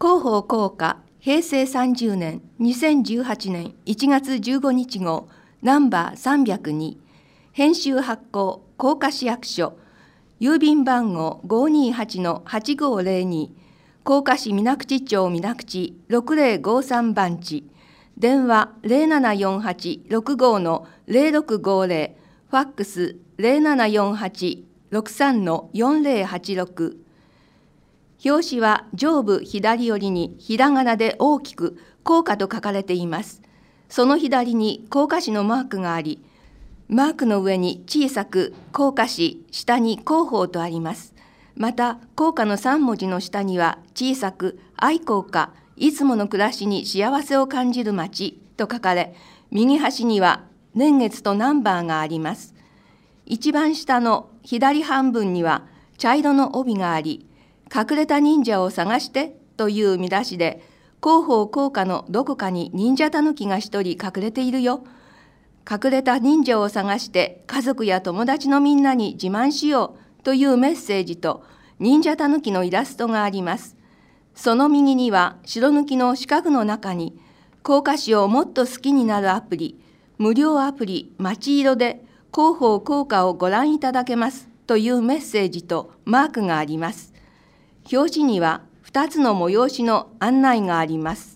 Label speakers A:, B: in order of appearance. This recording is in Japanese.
A: 広報効果平成30年2018年1月15日号ナンバー302編集発行甲賀市役所郵便番号 528-8502 甲賀市水口町水口6053番地電話 0748-65-0650 ファックス 0748-63-4086 表紙は上部左寄りにひらがなで大きく甲賀と書かれています。その左に甲賀市のマークがあり、マークの上に小さく甲賀市、下に広報とあります。また、甲賀の3文字の下には小さく愛甲賀、いつもの暮らしに幸せを感じる街と書かれ、右端には年月とナンバーがあります。一番下の左半分には茶色の帯があり、隠れた忍者を探してという見出しで、広報甲賀のどこかに忍者たぬきが一人隠れているよ。隠れた忍者を探して家族や友達のみんなに自慢しようというメッセージと忍者たぬきのイラストがあります。その右には白抜きの四角の中に甲賀市をもっと好きになるアプリ、無料アプリまちいろで広報甲賀をご覧いただけますというメッセージとマークがあります。表紙には2つの催しの案内があります。